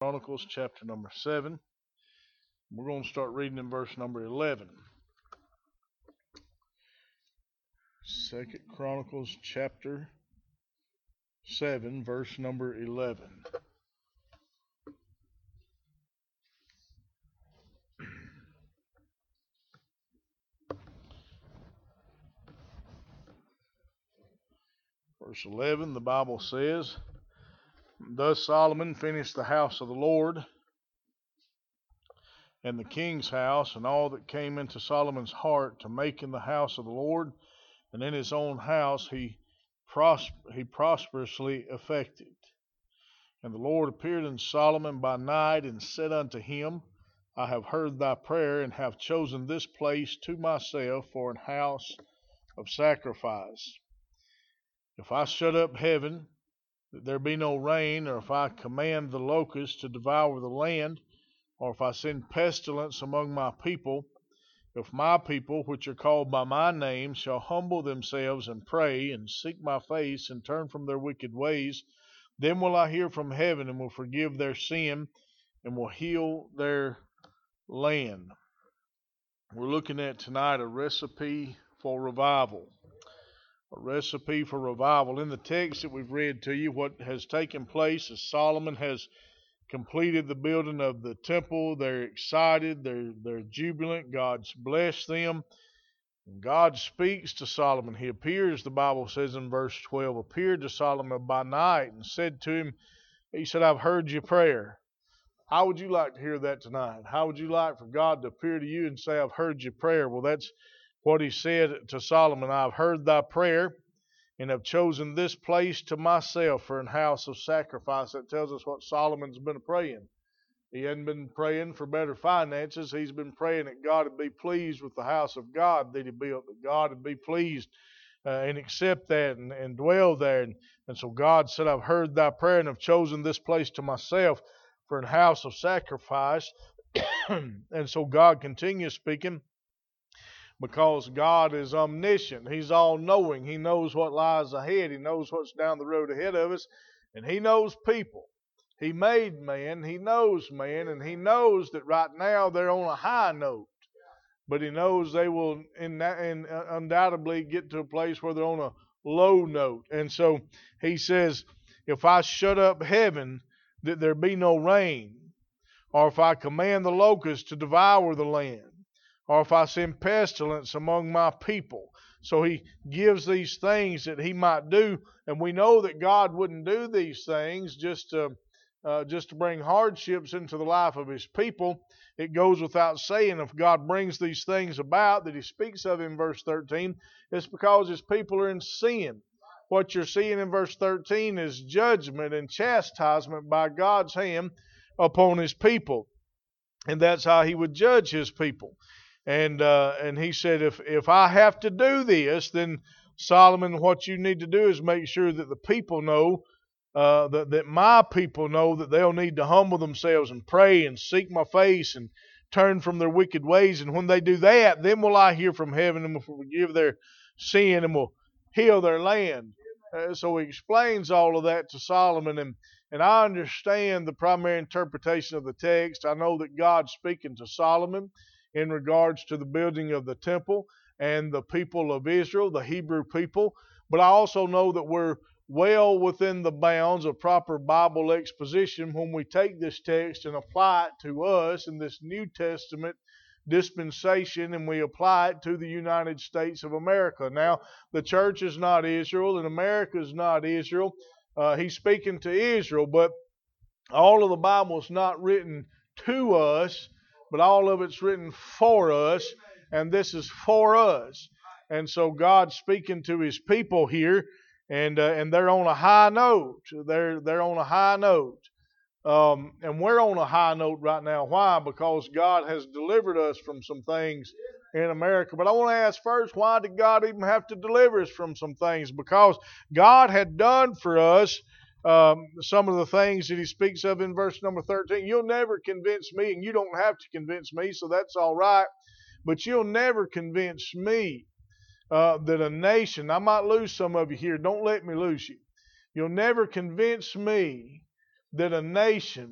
Chronicles chapter number 7. We're going to start reading in verse number 11. Second Chronicles chapter 7, verse number 11. Verse 11, the Bible says, "Thus Solomon finished the house of the Lord, and the king's house, and all that came into Solomon's heart to make in the house of the Lord, and in his own house he prosperously effected. And the Lord appeared unto Solomon by night, and said unto him, I have heard thy prayer, and have chosen this place to myself for an house of sacrifice. If I shut up heaven, that there be no rain, or if I command the locusts to devour the land, or if I send pestilence among my people, if my people, which are called by my name, shall humble themselves and pray, and seek my face, and turn from their wicked ways, then will I hear from heaven, and will forgive their sin, and will heal their land." We're looking at tonight a recipe for revival. A recipe for revival. In the text that we've read to you, what has taken place is Solomon has completed the building of the temple. They're excited. They're jubilant. God's blessed them. And God speaks to Solomon. He appears, the Bible says in verse 12, appeared to Solomon by night and said to him, he said, I've heard your prayer. How would you like to hear that tonight? How would you like for God to appear to you and say, I've heard your prayer? Well, that's what he said to Solomon. I've heard thy prayer, and have chosen this place to myself for an house of sacrifice. That tells us what Solomon's been praying. He hadn't been praying for better finances. He's been praying that God would be pleased with the house of God that he built, that God would be pleased and accept that and dwell there. And so God said, I've heard thy prayer, and have chosen this place to myself for an house of sacrifice. And so God continues speaking, because God is omniscient. He's all-knowing. He knows what lies ahead. He knows what's down the road ahead of us. And he knows people. He made man. He knows man. And he knows that right now they're on a high note. But he knows they will undoubtedly get to a place where they're on a low note. And so he says, if I shut up heaven, that there be no rain, or if I command the locusts to devour the land, or if I send pestilence among my people. So he gives these things that he might do, and we know that God wouldn't do these things just to bring hardships into the life of his people. It goes without saying, if God brings these things about that he speaks of in verse 13, it's because his people are in sin. What you're seeing in verse 13 is judgment and chastisement by God's hand upon his people. And that's how he would judge his people. And he said, if I have to do this, then Solomon, what you need to do is make sure that the people know, that my people know that they'll need to humble themselves and pray and seek my face and turn from their wicked ways. And when they do that, then will I hear from heaven and will forgive their sin and will heal their land. So he explains all of that to Solomon, and I understand the primary interpretation of the text. I know that God's speaking to Solomon in regards to the building of the temple and the people of Israel, the Hebrew people. But I also know that we're well within the bounds of proper Bible exposition when we take this text and apply it to us in this New Testament dispensation, and we apply it to the United States of America. Now, the church is not Israel, and America is not Israel. He's speaking to Israel, but all of the Bible is not written to us, but all of it's written for us, and this is for us. And so God's speaking to his people here, and they're on a high note. They're on a high note. And we're on a high note right now. Why? Because God has delivered us from some things in America. But I want to ask first, why did God even have to deliver us from some things? Because God had done for us some of the things that he speaks of in verse number 13. You'll never convince me, and you don't have to convince me, so that's all right. But you'll never convince me that a nation, I might lose some of you here, don't let me lose you. You'll never convince me that a nation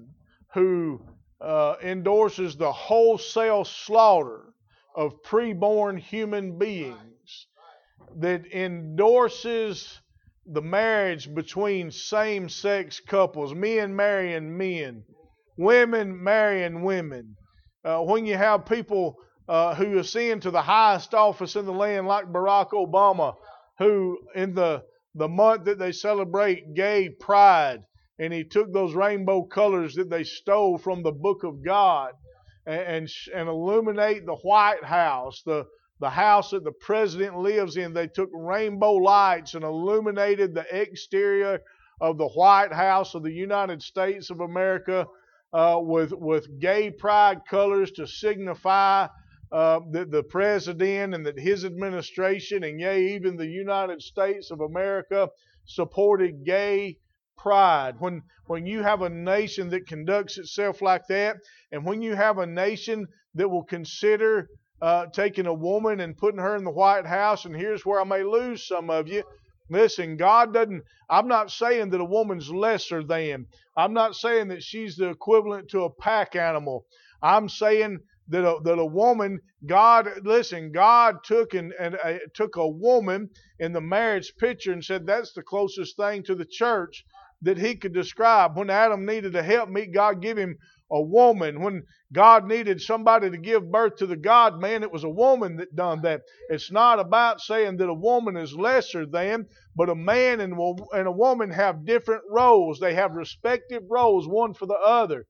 who endorses the wholesale slaughter of preborn human beings, that endorses the marriage between same-sex couples, men marrying men, women marrying women. When you have people who ascend to the highest office in the land, like Barack Obama, who in the month that they celebrate gay pride, and he took those rainbow colors that they stole from the book of God and illuminate the White House, the house that the president lives in. They took rainbow lights and illuminated the exterior of the White House of the United States of America with gay pride colors to signify that the president and that his administration, and yea, even the United States of America, supported gay pride. When you have a nation that conducts itself like that, and when you have a nation that will consider taking a woman and putting her in the White House, and here's where I may lose some of you. Listen, God doesn't, I'm not saying that a woman's lesser than. I'm not saying that she's the equivalent to a pack animal. I'm saying that a woman, God took took a woman in the marriage picture and said that's the closest thing to the church that he could describe. When Adam needed a helpmeet, God gave him a woman. When God needed somebody to give birth to the God-man, it was a woman that done that. It's not about saying that a woman is lesser than, but a man and a woman have different roles. They have respective roles, one from the other,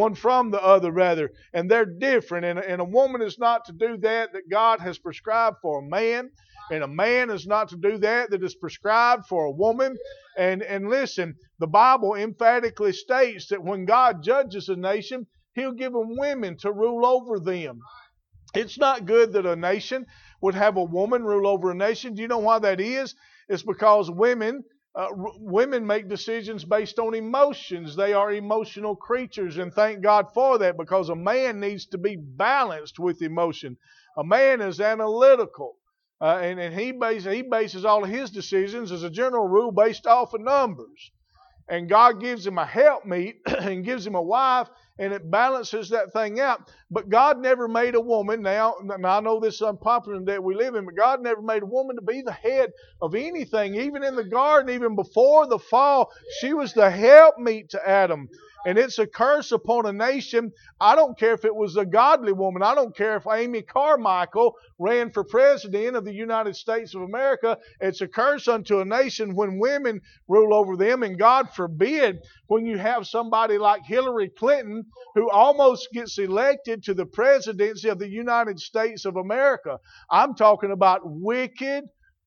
and they're different. And a woman is not to do that God has prescribed for a man, and a man is not to do that is prescribed for a woman. And listen, the Bible emphatically states that when God judges a nation, He'll give them women to rule over them. It's not good that a nation would have a woman rule over a nation. Do you know why that is? It's because women make decisions based on emotions. They are emotional creatures, and thank God for that, because a man needs to be balanced with emotion. A man is analytical, and he bases all of his decisions, as a general rule, based off of numbers. And God gives him a helpmeet and gives him a wife, and it balances that thing out. But God never made a woman, now I know this is unpopular in that we live in, but God never made a woman to be the head of anything. Even in the garden, even before the fall, she was the helpmeet to Adam. And it's a curse upon a nation. I don't care if it was a godly woman. I don't care if Amy Carmichael ran for president of the United States of America. It's a curse unto a nation when women rule over them. And God forbid when you have somebody like Hillary Clinton, who almost gets elected to the presidency of the United States of America. I'm talking about wicked,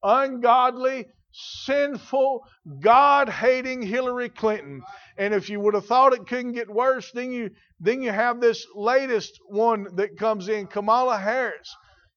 ungodly, sinful, God-hating Hillary Clinton. And if you would have thought it couldn't get worse, then you have this latest one that comes in, Kamala Harris,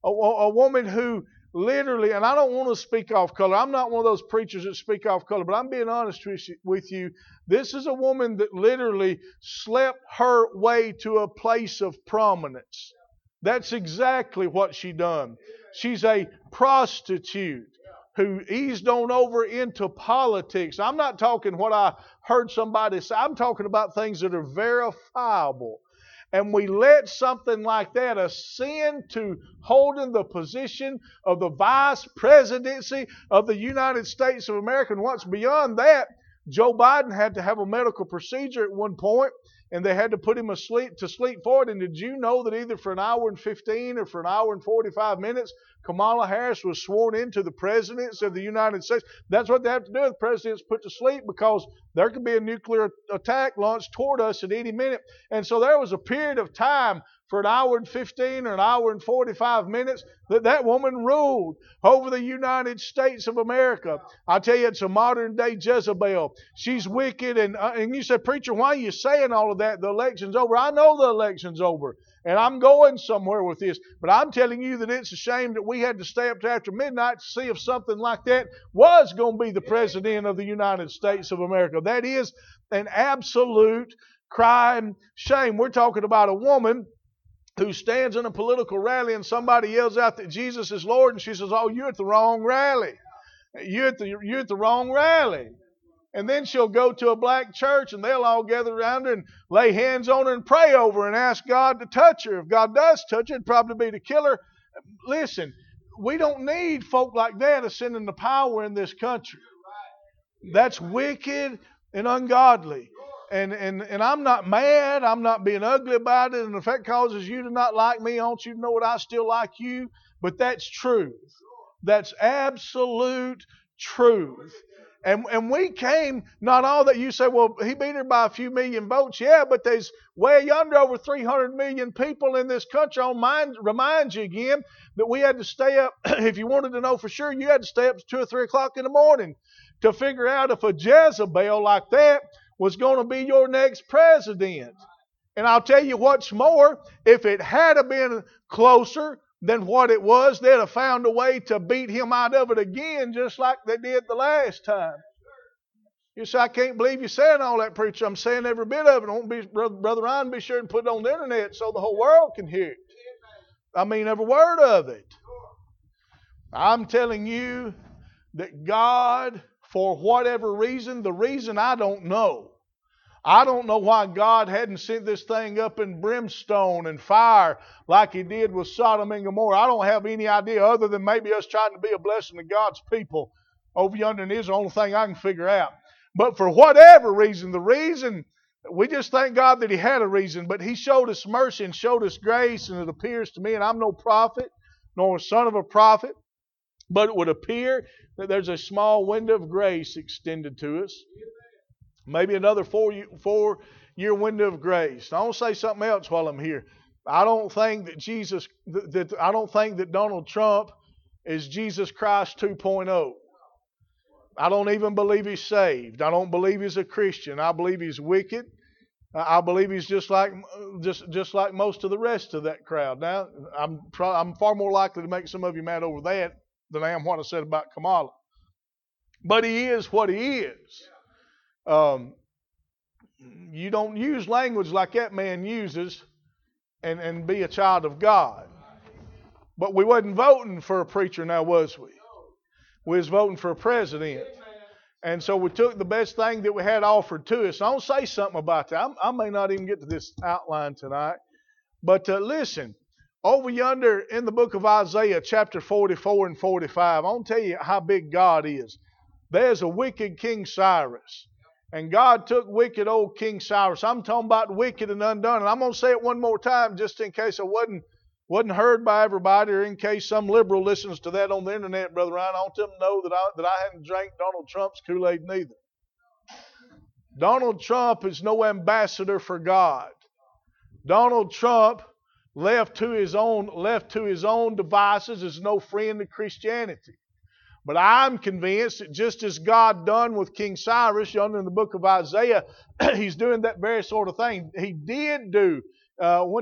a woman who literally, and I don't want to speak off color. I'm not one of those preachers that speak off color, but I'm being honest with you. This is a woman that literally slept her way to a place of prominence. That's exactly what she done. She's a prostitute who eased on over into politics. I'm not talking what I heard somebody say. I'm talking about things that are verifiable. And we let something like that ascend to holding the position of the vice presidency of the United States of America. And what's beyond that, Joe Biden had to have a medical procedure at one point, and they had to put him to sleep for it. And did you know that either for an hour and 15 or for an hour and 45 minutes, Kamala Harris was sworn into the presidency of the United States? That's what they have to do. The president's put to sleep because there could be a nuclear attack launched toward us at any minute. And so there was a period of time for an hour and 15 or an hour and 45 minutes that woman ruled over the United States of America. I tell you, it's a modern day Jezebel. She's wicked. And you say, preacher, why are you saying all of that? The election's over. I know the election's over. And I'm going somewhere with this. But I'm telling you that it's a shame that we had to stay up to after midnight to see if something like that was going to be the president of the United States of America. That is an absolute crime shame. We're talking about a woman who stands in a political rally and somebody yells out that Jesus is Lord, and she says, "Oh, you're at the wrong rally. You're at the wrong rally." And then she'll go to a black church and they'll all gather around her and lay hands on her and pray over her and ask God to touch her. If God does touch her, it'd probably be to kill her. Listen, we don't need folk like that ascending to power in this country. That's wicked and ungodly. And I'm not mad. I'm not being ugly about it. And if that causes you to not like me, I want you to know that I still like you. But that's truth. That's absolute truth. And we came, not all that you say, well, he beat her by a few million votes. Yeah, but there's way yonder over 300 million people in this country. I'll remind you again that we had to stay up, if you wanted to know for sure, you had to stay up to 2 or 3 o'clock in the morning to figure out if a Jezebel like that was going to be your next president. And I'll tell you what's more, if it had been closer than what it was, they'd have found a way to beat him out of it again, just like they did the last time. You say, I can't believe you're saying all that, preacher. I'm saying every bit of it. I won't be, Brother Ryan, be sure and put it on the internet so the whole world can hear it. I mean, every word of it. I'm telling you that God, for whatever reason, the reason I don't know, I don't know why God hadn't sent this thing up in brimstone and fire like He did with Sodom and Gomorrah. I don't have any idea other than maybe us trying to be a blessing to God's people over yonder in Israel. The only thing I can figure out. But for whatever reason, the reason, we just thank God that He had a reason, but He showed us mercy and showed us grace, and it appears to me, and I'm no prophet, nor a son of a prophet, but it would appear that there's a small window of grace extended to us. Maybe another 4-year window of grace. I want to say something else while I'm here. I don't think that Donald Trump is Jesus Christ 2.0. I don't even believe he's saved. I don't believe he's a Christian. I believe he's wicked. I believe he's just like most of the rest of that crowd. Now, I'm far more likely to make some of you mad over that than I am what I said about Kamala. But he is what he is. You don't use language like that man uses and be a child of God. But we wasn't voting for a preacher now, was we? We was voting for a president. And so we took the best thing that we had offered to us. I want to say something about that. I may not even get to this outline tonight. But listen, over yonder in the book of Isaiah, chapter 44 and 45, I want to tell you how big God is. There's a wicked King Cyrus. And God took wicked old King Cyrus. I'm talking about wicked and undone. And I'm going to say it one more time just in case I wasn't heard by everybody, or in case some liberal listens to that on the internet, Brother Ryan. I want them to know that I hadn't drank Donald Trump's Kool-Aid neither. Donald Trump is no ambassador for God. Donald Trump, left to his own devices, is no friend of Christianity. But I'm convinced that just as God done with King Cyrus yonder in the book of Isaiah, He's doing that very sort of thing. He did do when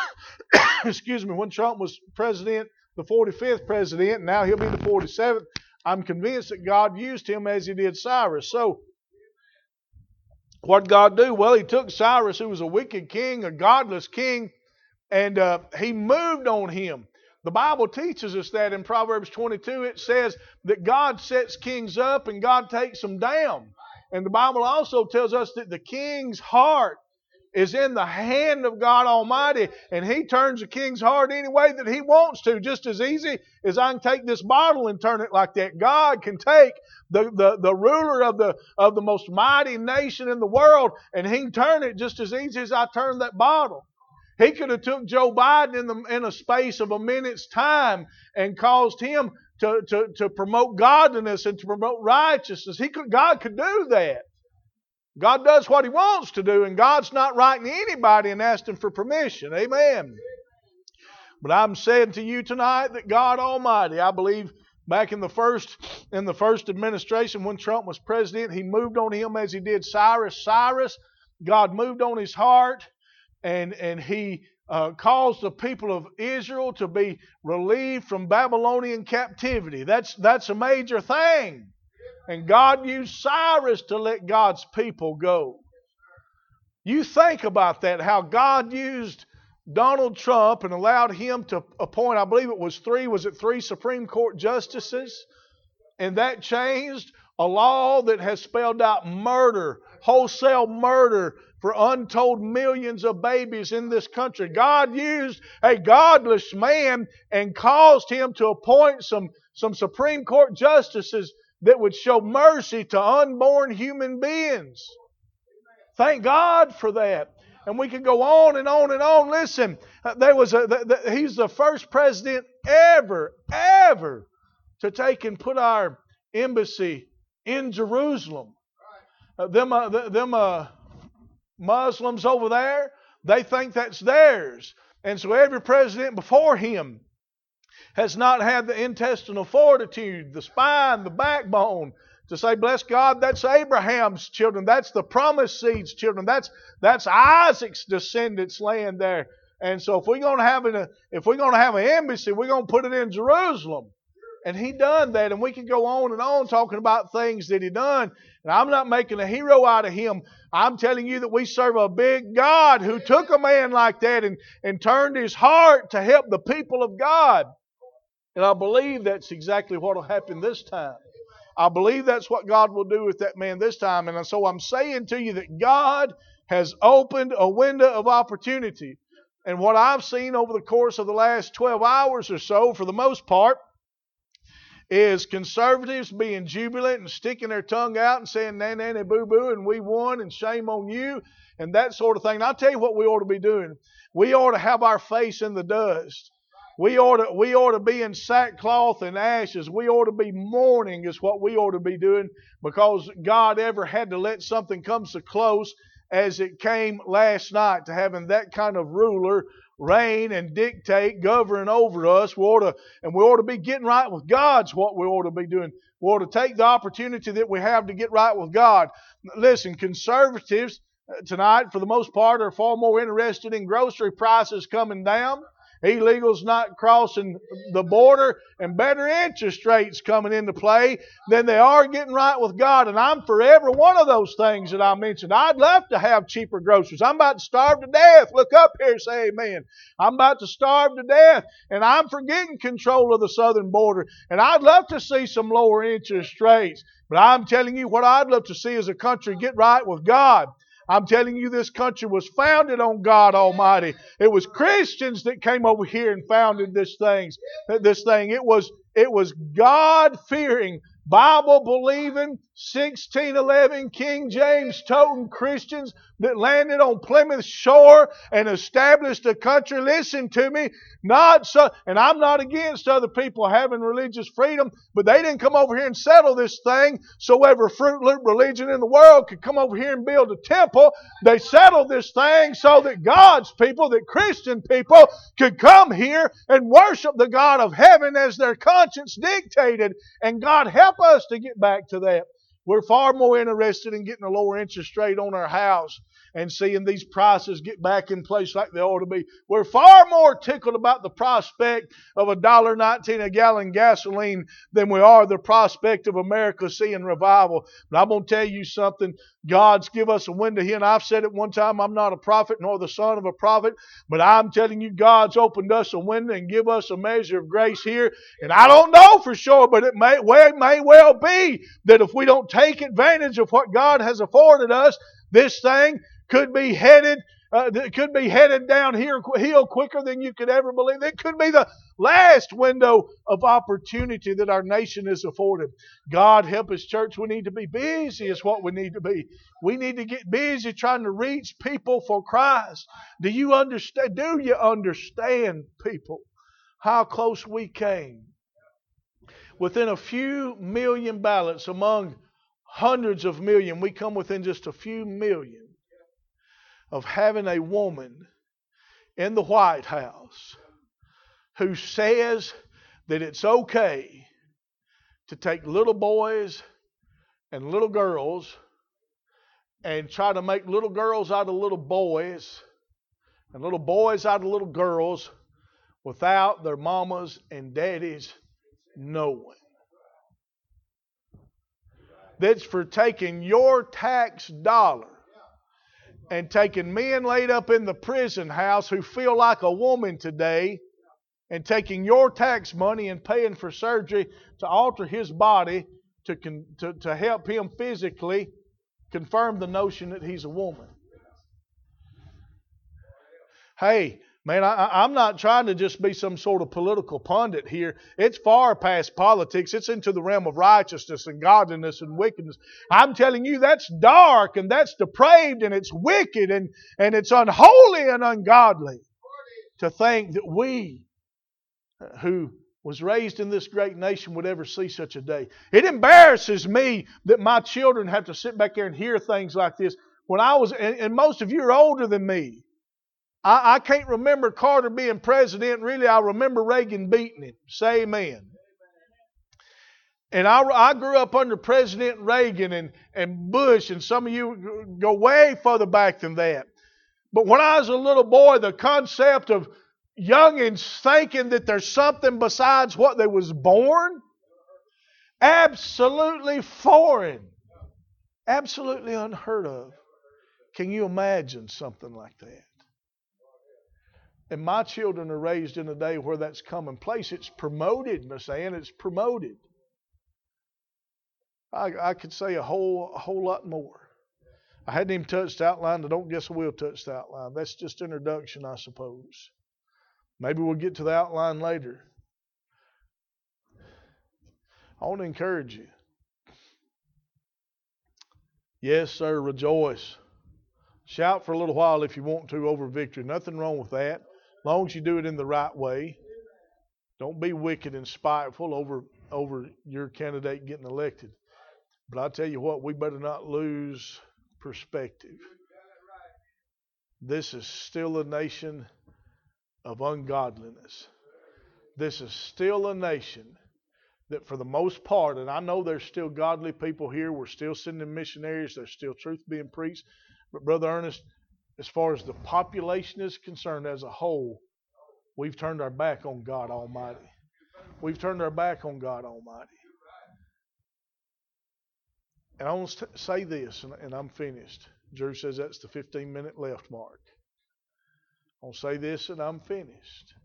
Trump was president, the 45th president, and now he'll be the 47th. I'm convinced that God used him as He did Cyrus. So what did God do? Well, He took Cyrus, who was a wicked king, a godless king, and He moved on him. The Bible teaches us that in Proverbs 22, it says that God sets kings up and God takes them down. And the Bible also tells us that the king's heart is in the hand of God Almighty, and He turns the king's heart any way that He wants to, just as easy as I can take this bottle and turn it like that. God can take the ruler of the most mighty nation in the world, and He can turn it just as easy as I turn that bottle. He could have took Joe Biden in a space of a minute's time and caused him to promote godliness and to promote righteousness. God could do that. God does what He wants to do, and God's not writing anybody and asking for permission. Amen. But I'm saying to you tonight that God Almighty, I believe back in the first administration when Trump was president, He moved on him as He did Cyrus. God moved on his heart. And He caused the people of Israel to be relieved from Babylonian captivity. That's a major thing. And God used Cyrus to let God's people go. You think about that, how God used Donald Trump and allowed him to appoint, I believe it was three Supreme Court justices? And that changed A law that has spelled out murder, wholesale murder for untold millions of babies in this country. God used a godless man and caused him to appoint some Supreme Court justices that would show mercy to unborn human beings. Thank God for that. And we could go on and on and on. Listen, he's the first president ever to take and put our embassy in Jerusalem. Them Muslims over there, they think that's theirs. And so every president before him has not had the intestinal fortitude, the spine, the backbone to say, bless God, that's Abraham's children. That's the promised seed's children. That's Isaac's descendants' land there. And so if we're going to have an embassy, we're going to put it in Jerusalem. And he done that. And we can go on and on talking about things that he done. And I'm not making a hero out of him. I'm telling you that we serve a big God who took a man like that and turned his heart to help the people of God. And I believe that's exactly what will happen this time. I believe that's what God will do with that man this time. And so I'm saying to you that God has opened a window of opportunity. And what I've seen over the course of the last 12 hours or so, for the most part, is conservatives being jubilant and sticking their tongue out and saying, nanny boo boo, and we won, and shame on you, and that sort of thing. And I'll tell you what we ought to be doing. We ought to have our face in the dust. We ought to be in sackcloth and ashes. We ought to be mourning is what we ought to be doing, because God ever had to let something come so close as it came last night to having that kind of ruler reign and dictate, govern over us. We ought to be getting right with God's what we ought to be doing. We ought to take the opportunity that we have to get right with God. Listen, conservatives tonight, for the most part, are far more interested in grocery prices coming down, illegals not crossing the border, and better interest rates coming into play than they are getting right with God. And I'm for every one of those things that I mentioned. I'd love to have cheaper groceries. I'm about to starve to death. Look up here, say amen. I'm about to starve to death, and I'm for getting control of the southern border. And I'd love to see some lower interest rates. But I'm telling you, what I'd love to see is a country get right with God. I'm telling you, this country was founded on God Almighty. It was Christians that came over here and founded this thing. It was God-fearing, Bible-believing, 1611 King James toting Christians that landed on Plymouth Shore and established a country. Listen to me, and I'm not against other people having religious freedom, but they didn't come over here and settle this thing so every Fruit Loop religion in the world could come over here and build a temple. They settled this thing so that God's people, that Christian people, could come here and worship the God of heaven as their conscience dictated. And God help us to get back to that. We're far more interested in getting a lower interest rate on our house and seeing these prices get back in place like they ought to be. We're far more tickled about the prospect of $1.19 a gallon gasoline than we are the prospect of America seeing revival. But I'm going to tell you something. God's give us a window here, and I've said it one time, I'm not a prophet nor the son of a prophet, but I'm telling you, God's opened us a window and give us a measure of grace here. And I don't know for sure, but it may well be that if we don't take advantage of what God has afforded us, this thing could be headed downhill quicker than you could ever believe. It could be the last window of opportunity that our nation is afforded. God help us, church. We need to be busy is what we need to be. We need to get busy trying to reach people for Christ. Do you understand, people, how close we came? Within a few million ballots among hundreds of million, we come within just a few million of having a woman in the White House who says that it's okay to take little boys and little girls and try to make little girls out of little boys and little boys out of little girls without their mamas and daddies knowing. That's for taking your tax dollar and taking men laid up in the prison house who feel like a woman today, and taking your tax money and paying for surgery to alter his body to help him physically confirm the notion that he's a woman. Hey, man, I'm not trying to just be some sort of political pundit here. It's far past politics. It's into the realm of righteousness and godliness and wickedness. I'm telling you, that's dark and that's depraved and it's wicked and it's unholy and ungodly to think that we, who was raised in this great nation, would ever see such a day. It embarrasses me that my children have to sit back there and hear things like this. When I was, and most of you are older than me, I can't remember Carter being president. Really, I remember Reagan beating him. Say amen. And I grew up under President Reagan and Bush, and some of you go way further back than that. But when I was a little boy, the concept of youngins thinking that there's something besides what they was born, absolutely foreign. Absolutely unheard of. Can you imagine something like that? And my children are raised in a day where that's commonplace. It's promoted, Miss Ann. It's promoted. I could say a whole lot more. I hadn't even touched the outline. I don't guess I will touch the outline. That's just introduction, I suppose. Maybe we'll get to the outline later. I want to encourage you. Yes, sir, rejoice. Shout for a little while if you want to over victory. Nothing wrong with that. As long as you do it in the right way. Don't be wicked and spiteful over your candidate getting elected. But I tell you what, we better not lose perspective. This is still a nation of ungodliness. This is still a nation that for the most part, and I know there's still godly people here, we're still sending missionaries, there's still truth being preached. But Brother Ernest, as far as the population is concerned as a whole, we've turned our back on God Almighty. We've turned our back on God Almighty. And I want to say this, and I'm finished. Drew says that's the 15-minute left mark. I'll say this and I'm finished.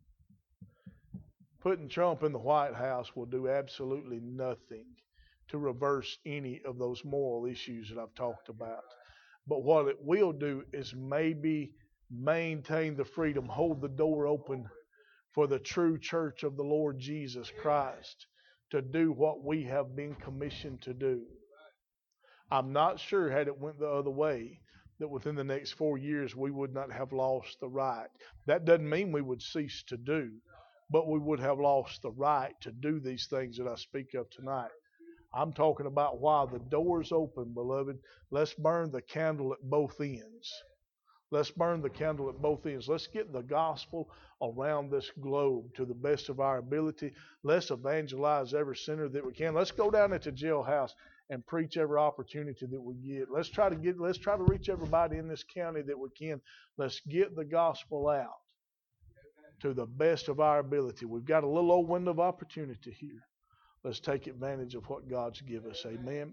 Putting Trump in the White House will do absolutely nothing to reverse any of those moral issues that I've talked about. But what it will do is maybe maintain the freedom, hold the door open for the true church of the Lord Jesus Christ to do what we have been commissioned to do. I'm not sure had it went the other way that within the next 4 years we would not have lost the right. That doesn't mean we would cease to do, but we would have lost the right to do these things that I speak of tonight. I'm talking about while the door's open, beloved, let's burn the candle at both ends. Let's burn the candle at both ends. Let's get the gospel around this globe to the best of our ability. Let's evangelize every sinner that we can. Let's go down into jailhouse and preach every opportunity that we get. Let's try to reach everybody in this county that we can. Let's get the gospel out to the best of our ability. We've got a little old window of opportunity here. Let's take advantage of what God's given us. Amen.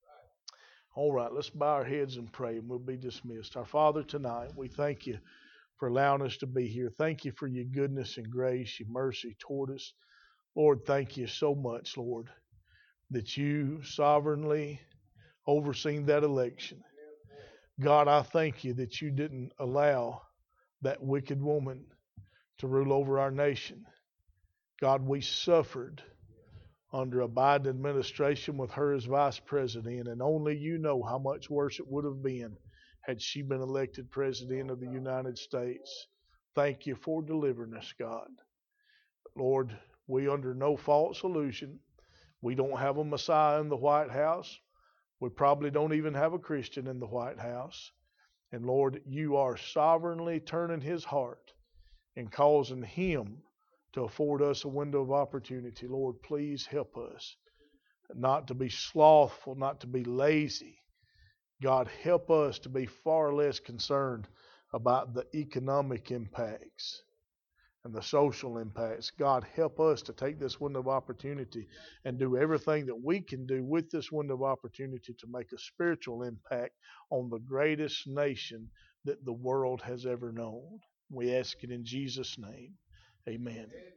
All right, let's bow our heads and pray, and we'll be dismissed. Our Father, tonight, we thank you for allowing us to be here. Thank you for your goodness and grace, your mercy toward us. Lord, thank you so much, Lord, that you sovereignly overseen that election. God, I thank you that you didn't allow that wicked woman to rule over our nation. God, we suffered under a Biden administration with her as vice president, and only you know how much worse it would have been had she been elected president of the United States. Thank you for delivering us, God. Lord, we under no false illusion. We don't have a Messiah in the White House. We probably don't even have a Christian in the White House. And Lord, you are sovereignly turning his heart and causing him to afford us a window of opportunity. Lord, please help us not to be slothful, not to be lazy. God, help us to be far less concerned about the economic impacts and the social impacts. God, help us to take this window of opportunity and do everything that we can do with this window of opportunity to make a spiritual impact on the greatest nation that the world has ever known. We ask it in Jesus' name. Amen.